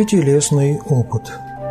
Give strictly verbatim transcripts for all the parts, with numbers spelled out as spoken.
Внетелесный опыт.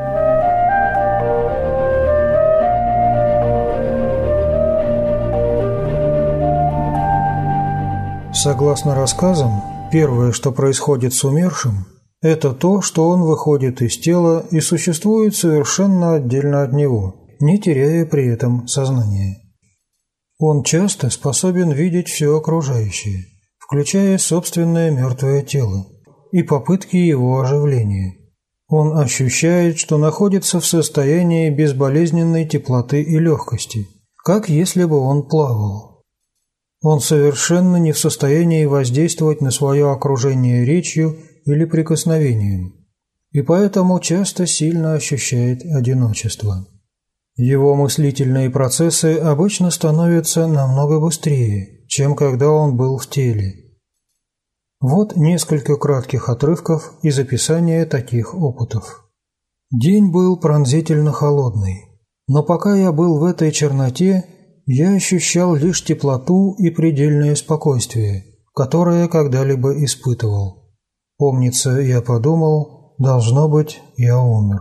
Согласно рассказам, первое, что происходит с умершим, это то, что он выходит из тела и существует совершенно отдельно от него, не теряя при этом сознания. Он часто способен видеть все окружающее, включая собственное мертвое тело и попытки его оживления. Он ощущает, что находится в состоянии безболезненной теплоты и легкости, как если бы он плавал. Он совершенно не в состоянии воздействовать на свое окружение речью или прикосновением, и поэтому часто сильно ощущает одиночество. Его мыслительные процессы обычно становятся намного быстрее, чем когда он был в теле. Вот несколько кратких отрывков из описания таких опытов. День был пронзительно холодный, но пока я был в этой черноте, я ощущал лишь теплоту и предельное спокойствие, которое когда-либо испытывал. Помнится, я подумал, должно быть, я умер.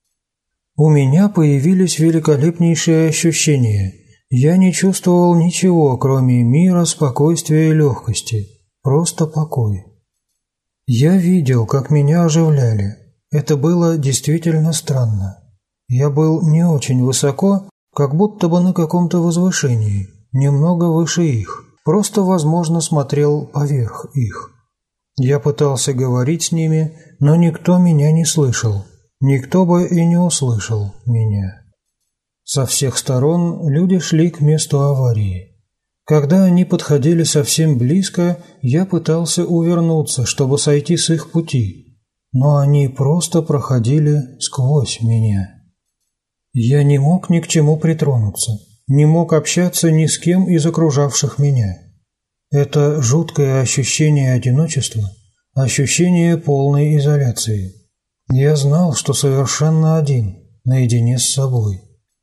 У меня появились великолепнейшие ощущения. Я не чувствовал ничего, кроме мира, спокойствия и легкости. Просто покой. Я видел, как меня оживляли. Это было действительно странно. Я был не очень высоко, как будто бы на каком-то возвышении, немного выше их, просто, возможно, смотрел поверх их. Я пытался говорить с ними, но никто меня не слышал, никто бы и не услышал меня. Со всех сторон люди шли к месту аварии. Когда они подходили совсем близко, я пытался увернуться, чтобы сойти с их пути, но они просто проходили сквозь меня. Я не мог ни к чему притронуться, не мог общаться ни с кем из окружавших меня. Это жуткое ощущение одиночества, ощущение полной изоляции. Я знал, что совершенно один, наедине с собой.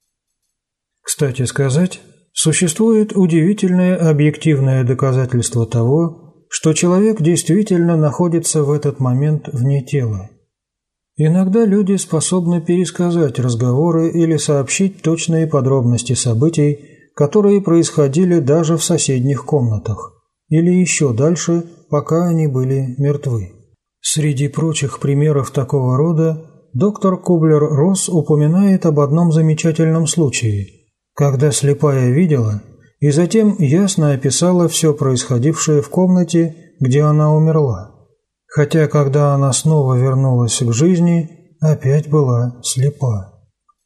Кстати сказать, существует удивительное объективное доказательство того, что человек действительно находится в этот момент вне тела. Иногда люди способны пересказать разговоры или сообщить точные подробности событий, которые происходили даже в соседних комнатах, или еще дальше, пока они были мертвы. Среди прочих примеров такого рода доктор Кублер-Росс упоминает об одном замечательном случае, когда слепая видела и затем ясно описала все происходившее в комнате, где она умерла. Хотя, когда она снова вернулась к жизни, опять была слепа.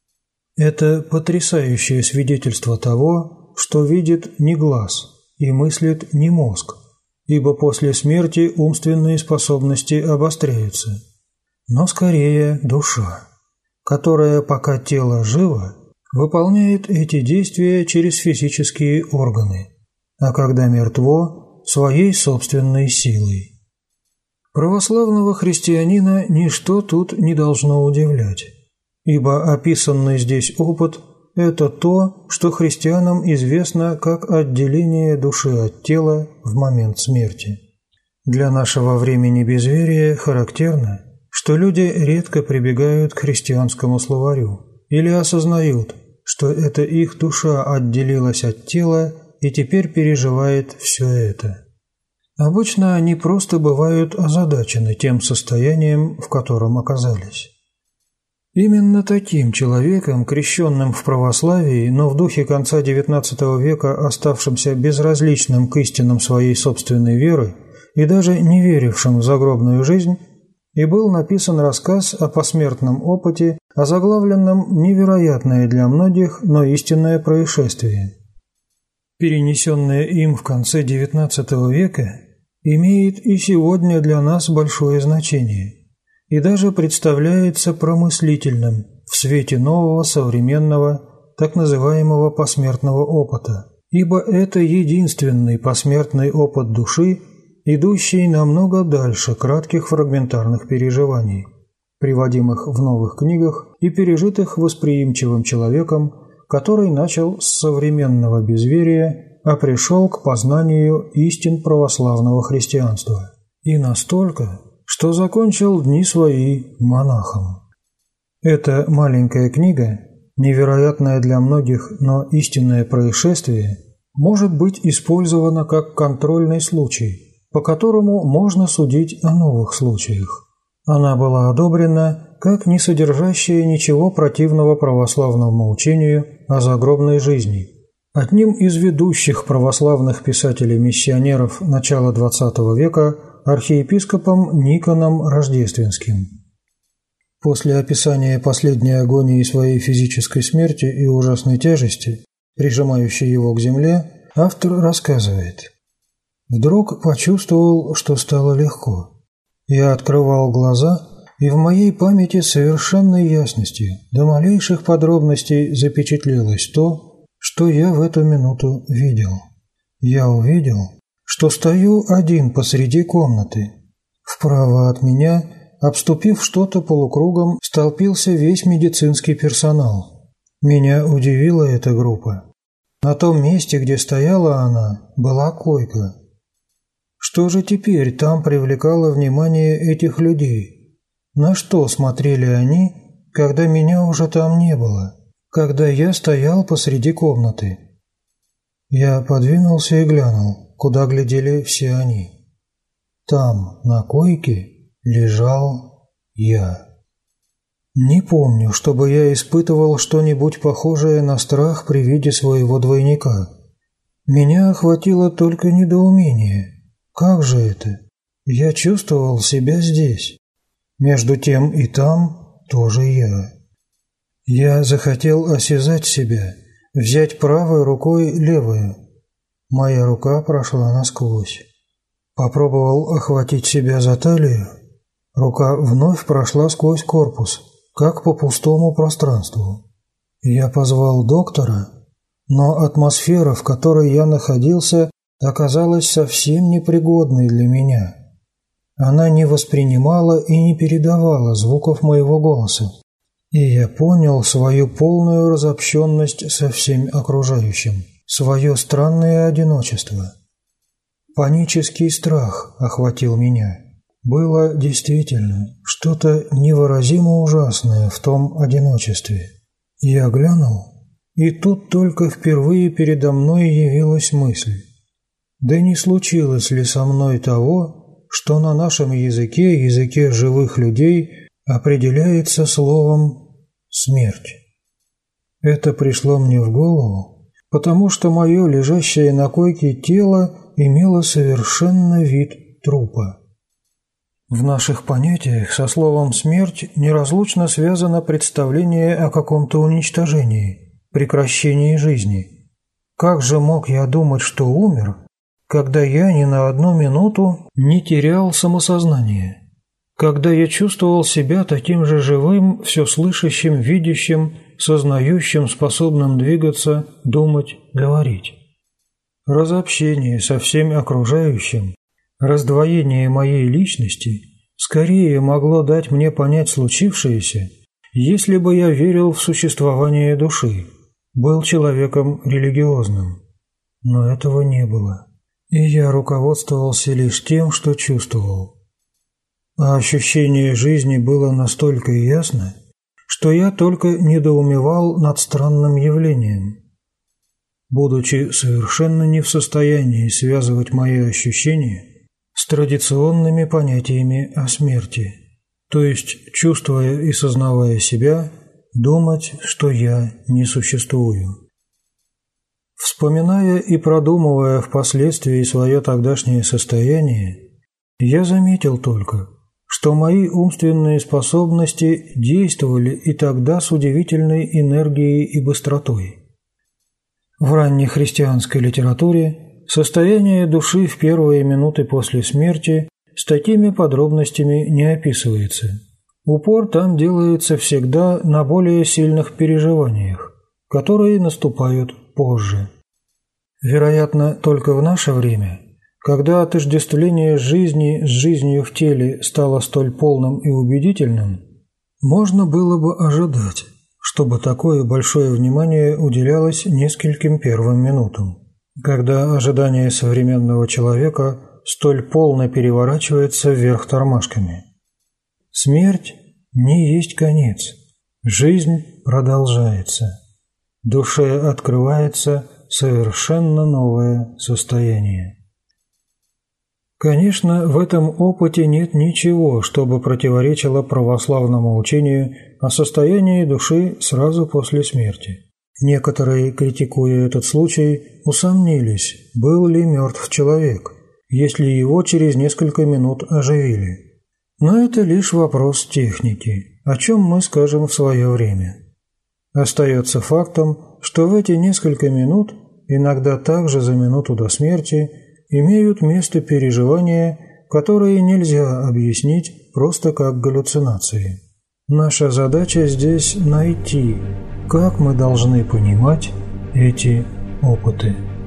Это потрясающее свидетельство того, что видит не глаз и мыслит не мозг, ибо после смерти умственные способности обостряются, но скорее душа, которая, пока тело живо, выполняет эти действия через физические органы, а когда мертво – своей собственной силой. Православного христианина ничто тут не должно удивлять, ибо описанный здесь опыт – это то, что христианам известно как отделение души от тела в момент смерти. Для нашего времени безверия характерно, что люди редко прибегают к христианскому словарю или осознают, что это их душа отделилась от тела и теперь переживает все это. Обычно они просто бывают озадачены тем состоянием, в котором оказались. Именно таким человеком, крещенным в православии, но в духе конца девятнадцатого века оставшимся безразличным к истинам своей собственной веры и даже не верившим в загробную жизнь, и был написан рассказ о посмертном опыте, озаглавленном «Невероятное для многих, но истинное происшествие». Перенесенное им в конце девятнадцатого века, имеет и сегодня для нас большое значение и даже представляется промыслительным в свете нового современного так называемого посмертного опыта, ибо это единственный посмертный опыт души, идущий намного дальше кратких фрагментарных переживаний, приводимых в новых книгах и пережитых восприимчивым человеком, который начал с современного безверия, а пришел к познанию истин православного христианства. И настолько, что закончил дни свои монахом. Эта маленькая книга, невероятное для многих, но истинное происшествие, может быть использована как контрольный случай, по которому можно судить о новых случаях. Она была одобрена как не содержащая ничего противного православному учению о загробной жизни одним из ведущих православных писателей-миссионеров начала двадцатого века архиепископом Никоном Рождественским. После описания последней агонии своей физической смерти и ужасной тяжести, прижимающей его к земле, автор рассказывает: «Вдруг почувствовал, что стало легко. Я открывал глаза, и в моей памяти совершенной ясностью до малейших подробностей запечатлелось то, что я в эту минуту видел. Я увидел, что стою один посреди комнаты. Вправо от меня, обступив что-то полукругом, столпился весь медицинский персонал. Меня удивила эта группа. На том месте, где стояла она, была койка. Что же теперь там привлекало внимание этих людей? На что смотрели они, когда меня уже там не было, когда я стоял посреди комнаты? Я подвинулся и глянул, куда глядели все они. Там, на койке, лежал я. Не помню, чтобы я испытывал что-нибудь похожее на страх при виде своего двойника. Меня охватило только недоумение. Как же это? Я чувствовал себя здесь. Между тем и там тоже я. Я захотел осязать себя, взять правой рукой левую. Моя рука прошла насквозь. Попробовал охватить себя за талию. Рука вновь прошла сквозь корпус, как по пустому пространству. Я позвал доктора, но атмосфера, в которой я находился, оказалась совсем непригодной для меня. Она не воспринимала и не передавала звуков моего голоса, и я понял свою полную разобщенность со всем окружающим, свое странное одиночество. Панический страх охватил меня. Было действительно что-то невыразимо ужасное в том одиночестве. Я глянул, и тут только впервые передо мной явилась мысль: да не случилось ли со мной того, что на нашем языке, языке живых людей, определяется словом «смерть». Это пришло мне в голову, потому что мое лежащее на койке тело имело совершенно вид трупа. В наших понятиях со словом «смерть» неразлучно связано представление о каком-то уничтожении, прекращении жизни. Как же мог я думать, что умер, когда я ни на одну минуту не терял самосознание, когда я чувствовал себя таким же живым, все слышащим, видящим, сознающим, способным двигаться, думать, говорить? Разобщение со всем окружающим, раздвоение моей личности скорее могло дать мне понять случившееся, если бы я верил в существование души, был человеком религиозным. Но этого не было, и я руководствовался лишь тем, что чувствовал. А ощущение жизни было настолько ясно, что я только недоумевал над странным явлением. Будучи совершенно не в состоянии связывать мои ощущения с традиционными понятиями о смерти, то есть, чувствуя и сознавая себя, думать, что я не существую. Вспоминая и продумывая впоследствии свое тогдашнее состояние, я заметил только, что мои умственные способности действовали и тогда с удивительной энергией и быстротой. В ранней христианской литературе состояние души в первые минуты после смерти с такими подробностями не описывается. Упор там делается всегда на более сильных переживаниях, которые наступают позже. Вероятно, только в наше время, когда отождествление жизни с жизнью в теле стало столь полным и убедительным, можно было бы ожидать, чтобы такое большое внимание уделялось нескольким первым минутам, когда ожидание современного человека столь полно переворачивается вверх тормашками. Смерть не есть конец. Жизнь продолжается. Душе открывается совершенно новое состояние. Конечно, в этом опыте нет ничего, чтобы противоречило православному учению о состоянии души сразу после смерти. Некоторые, критикуя этот случай, усомнились, был ли мертв человек, если его через несколько минут оживили. Но это лишь вопрос техники, о чем мы скажем в свое время. Остается фактом, что в эти несколько минут, иногда также за минуту до смерти, имеют место переживания, которые нельзя объяснить просто как галлюцинации. Наша задача здесь найти, как мы должны понимать эти опыты.